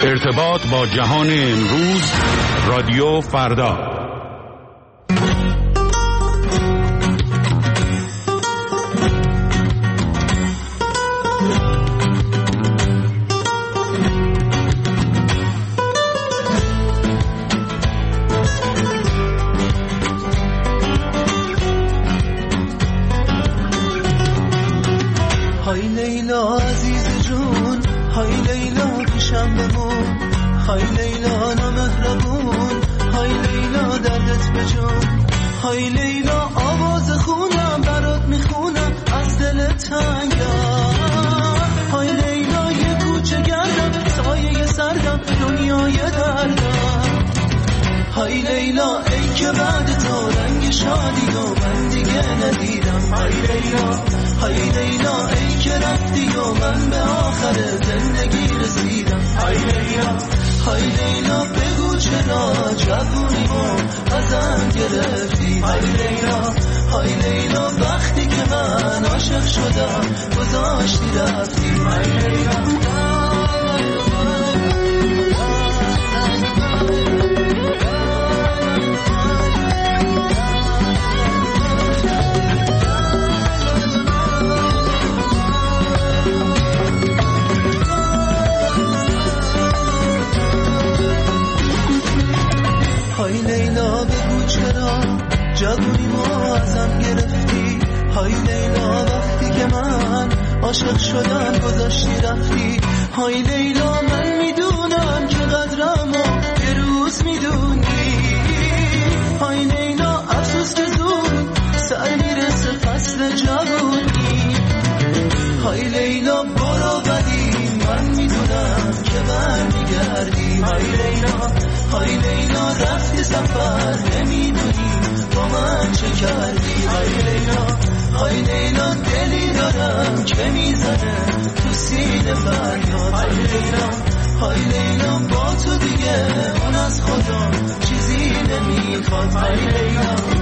ارتباط با جهان امروز، رادیو فردا. های لیلا عزیز جون، های لیلا پیشم بمون، های لیلا نامهربون، های لیلا دردت بجون، های لیلا آواز خونم برات میخونم از دل تنگم، های لیلا یه کوچه گردم سایه سردم دنیای دردم، های لیلا ای که بعد تو رنگ شادی و من دیگه ندیدم، های لیلا های لیلا ای که رفتی و من به آخر زندگی رسیدم، های لیلا های لیلا بگو چرا جوونیمو ازم گرفتی، های لیلا های لیلا وقتی که من عاشق شدم گذاشتی رفتی، های لیلا. های لیلا بگو چرا جوونیمو ازم گرفتی، های لیلا وقتی که من عاشق شدم گذاشتی رفتی، های لیلا من میدونم که قدرمو یه روز میدونی، های لیلا افسوس که زود سر میرسه فصل جوونی، های لیلا برو ولی من میدونم که برمیگردی، های لیلا های لیلا رفتی سفر نمیدونی با من چه کردی، های لیلا های لیلا دلی دارم که میزنه تو سینه فریاد، های لیلا های لیلا با تو دیگه اون از خدا چیزی نمیخواد، های لیلا.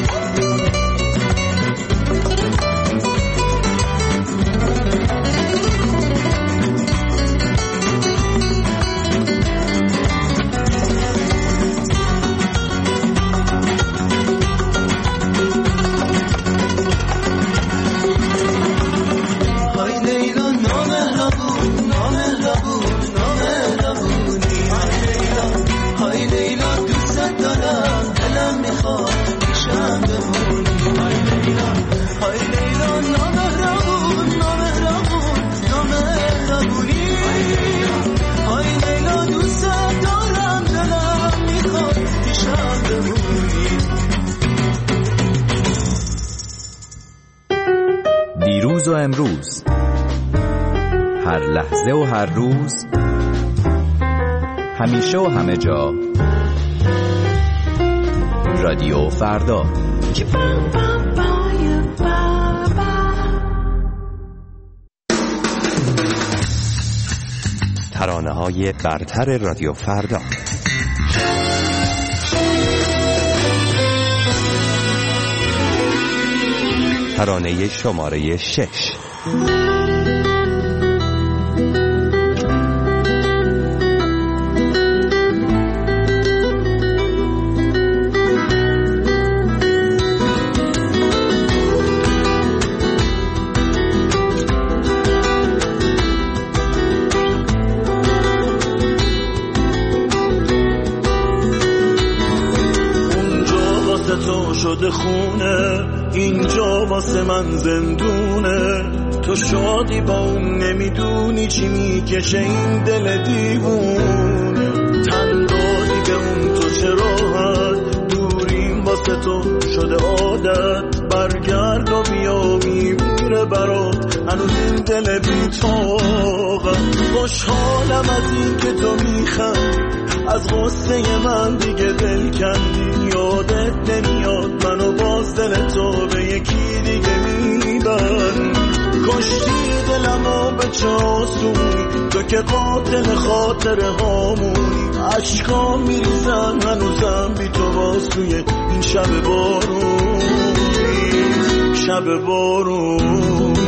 دیروز و امروز، هر لحظه و هر روز، همیشه و همه جا، رادیو فردا. ترانه‌های برتر رادیو فردا. ترانه شماره 6. شده خونه اینجا واسه من زندونه، تو شادی با اون نمیدونی چی میکشه این دل دیوونه، تن دادی به اون تو چه راحت، دوریم واسه تو شده عادت، برگرد و بیا میمیره برات هنوز این دل بی‌طاقت، خوشحالم از این که تو میخندی از غصه من دیگه دل کندی، یادت نمیاد منو باز دل تو به یکی دیگه میبند، کشتی دلمو به چه آسونی، تو که قاتل خاطره هامونی، عشقا میریزن هنوزم بی تو واسوی این شب بارونی، شب بارونی.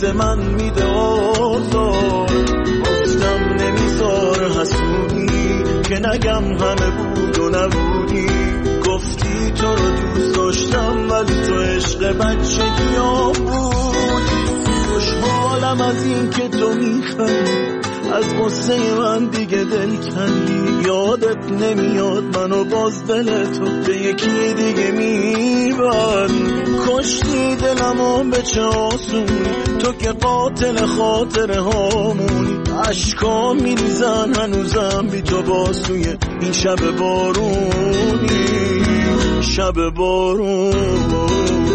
محبت من میده آزار. گفتم نمیذاره حسودی که نگم همه بود و نبودی. گفتی تو رو دوست داشتم ولی تو عشق بچگیام بود. خوشحالم از این که تو میخوای از قصه من دیگه دل کندی. یادت نمیاد منو باز دل تو به یکی دیگه میبری. کشتی دلمو به چه آسونی تو که قاتل خاطره هامونی. عشقا میریزن هنوزم بی تو باسوی این شب بارونی. شب بارون.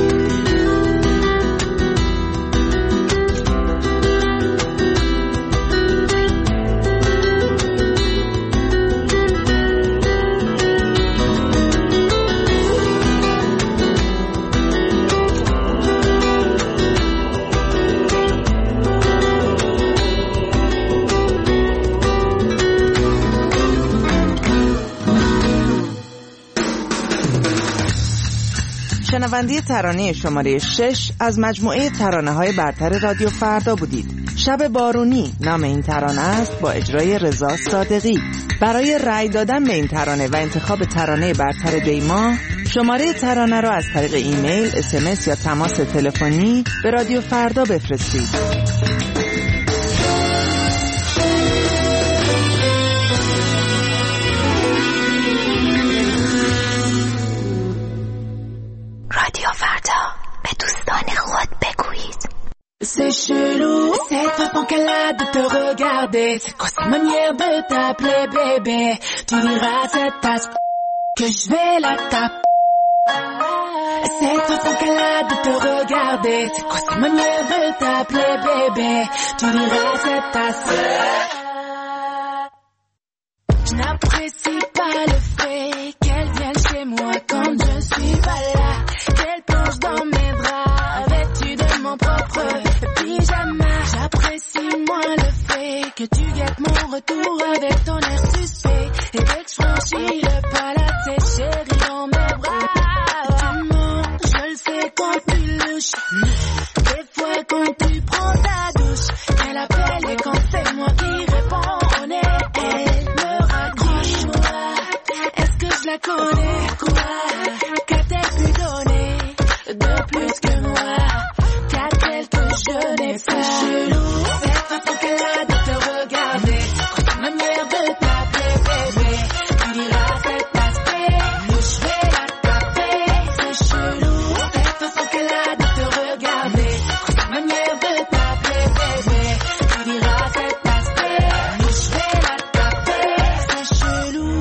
شنونده ترانه شماره 6 از مجموعه ترانه‌های برتر رادیو فردا بودید. شب بارونی نام این ترانه است با اجرای رضا صادقی. برای رأی دادن به این ترانه و انتخاب ترانه برتر دیما شماره ترانه را از طریق ایمیل، SMS یا تماس تلفنی به رادیو فردا بفرستید. C'est chelou, cette façon qu'elle a de te regarder. C'est quoi cette manière de t'appeler bébé? Tu diras à cette tasse que je vais la taper. Cette façon qu'elle a de te regarder. C'est quoi cette manière de t'appeler bébé? Tu diras à cette tasse. Je n'apprécie pas le fait qu'elle vienne chez moi quand je suis pas là. Qu'elle plonge dans mes bras vêtue de mon propre pyjama. J'apprécie moins le fait que tu guettes mon retour avec ton air suspect. Et dès que je franchis le pas là, t'es chérie dans mes bras. Tu mens, je le sais quand tu louches. Des fois quand tu prends ta douche, elle appelle et quand c'est moi qui réponds, on est elle me raccroche-moi. Est-ce que je la connais? Quoi? Qu'a-t-elle pu donner de plus que moi? Qu'a-t-elle que je n'ai pas? C'est chelou, cette façon qu'elle a de te regarder. Cette manière de t'appeler bébé. Tu diras cet aspect que je vais la taper. C'est chelou, cette façon qu'elle a de te regarder. Cette manière de t'appeler bébé. Tu diras cet aspect que je vais la taper. C'est chelou.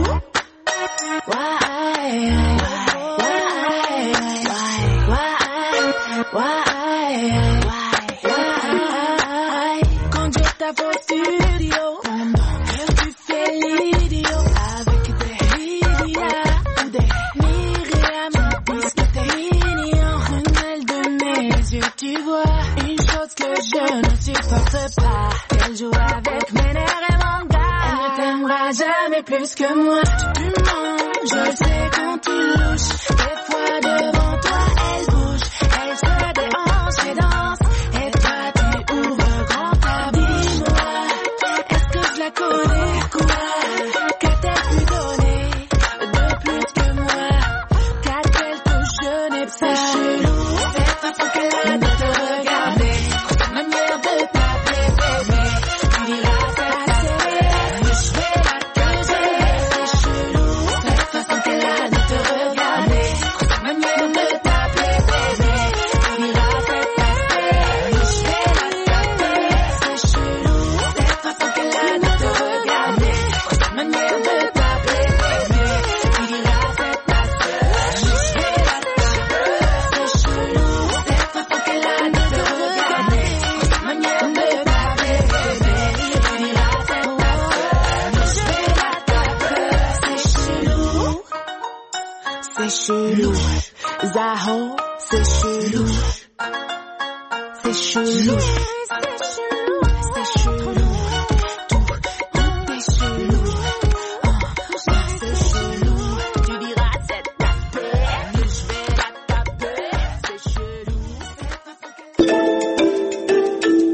Quand je t'avoue au studio, tu fais l'idiot avec des Lydia ou des Myriam, puisque t'es mignon. Prunelle de mes yeux, tu vois une chose que je ne supporte pas. Elle joue avec mes nerfs et mon gars. Elle ne t'aimera jamais plus que moi. Tu mens, je le sais quand tu louches. Des fois devant toi elle bouge. Elle se déhanche et danse. Et toi tu ouvres grand ta bouche. Dis-moi, est-ce que je la connais? Quoi? Qu'a-t-elle pu donner de plus que moi? Qu'a-t-elle que je n'ai pas? C'est chelou, cette façon qu'elle a de te regarder. Cette manière de t'appeler bébé. Tu diras c'est assez, mais je vais l'accuser. C'est chelou, cette façon qu'elle a de te regarder. Cette manière de t'appeler bébé. Tu diras c'est assez, mais je vais l'accuser. C'est chelou, cette façon qu'elle a de te regarder. Cette manière de t'appeler bébé. Tu diras c'est assez, mais je vais l'accuser. C'est chelou, cette façon qu'elle a de te regarder. Cette manière de t'appeler bébé. Tu diras c'est assez, mais je vais l'accuser. C'est chelou. C'est chelou, Zaho, c'est chelou. C'est chelou. C'est chelou. Tout est chelou. C'est chelou. Tu diras c'est tapé, mais je vais la taper. C'est chelou.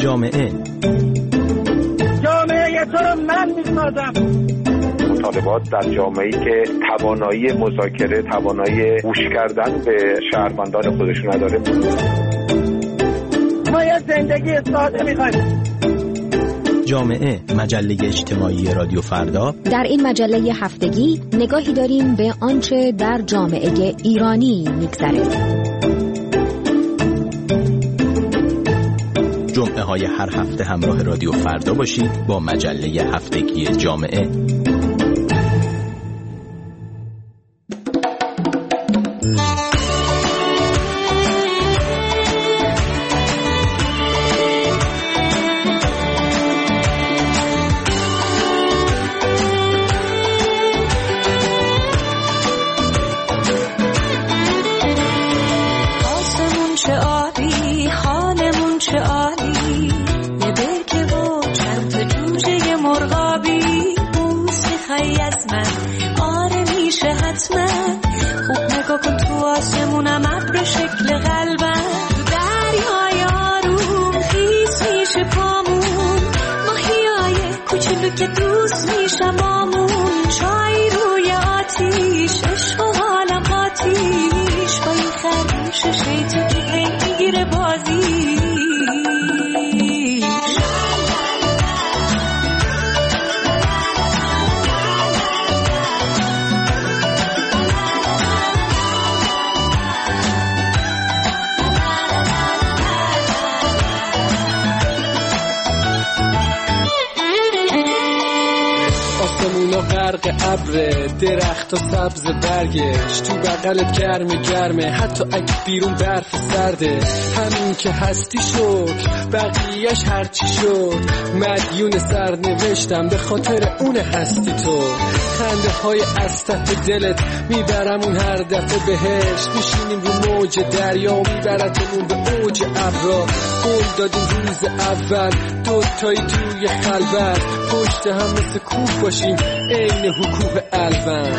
جامعه تو رو من می‌سازم. مطالبات در جامعه‌ای که توانایی مذاکره، توانایی گوش کردن به شهروندان خودشون نداره. ما یه زندگی ساده می‌خوایم. جامعه، مجله اجتماعی رادیو فردا. در این مجله هفتگی نگاهی داریم به آنچه در جامعه ایرانی می‌گذره. جمعه های هر هفته همراه رادیو فردا باشید با مجله هفتگی جامعه. که دوست میشم آمون چای روی آتیش عشق و حالم آتیش با این خرگوش شیطون که هی میگیره بازی غرق ابر درخت و سبز برگش تو بغلت گرمه حتی اگه بیرون برف سرده همین که هستی شد بقیهش هرچی شد مدیون سرنوشتم به خاطر اون هستی تو خنده های از ته دلت میبرم اون هر دفعه بهشت میشینیم رو موج دریا و میبرتمون به اوج ابرا قول دادیم روز اول دوتایی توی خلوت پشت هم مثل کوه باشیم عین حکوه الون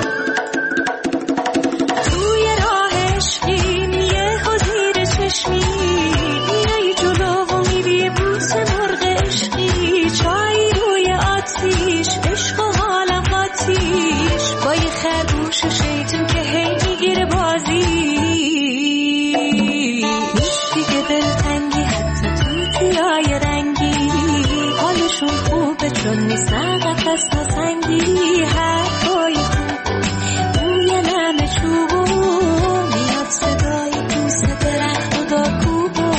توی راه عشقیم یه زیر چشمی میای جلو و میری بوس مرغ عشقی چای روی آتیش عشق و حالم آتیش با یه خرگوش شیطون که هی میگیره بازی دیگه دلتنگی حتی توتیای رنگی حالشون خوبه چون نیستن قفص نسنگی حرفای خوب بوی نم چوبو میاد صدای دوست درخت و داکوبو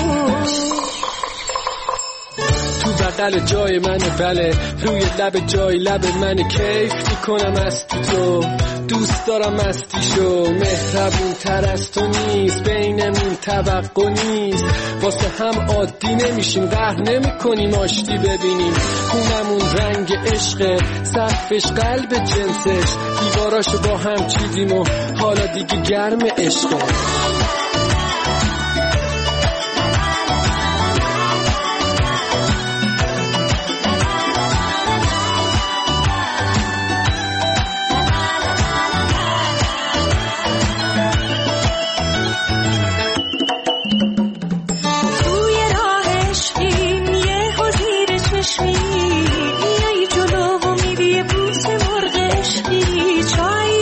تو بغل جای منه بله روی لب جای لب منه کیف میکنم از تو دوست دارم مستیشو مهربون تر از تو نیست بینمون توقع نیست واسه هم عادی نمیشیم قهر نمی کنیم آشتی ببینیم خونمون رنگ عشقه سقفش قلب جنسش دیواراشو با هم چیدیم و حالا دیگه گرم عشقه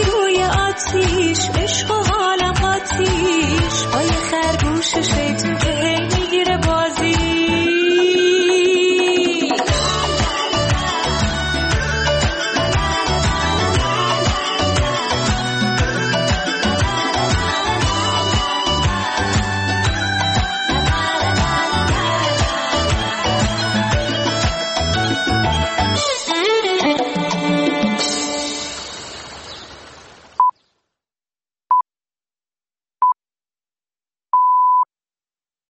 عشق و حالم آتیش با یه خرگوش شیطون که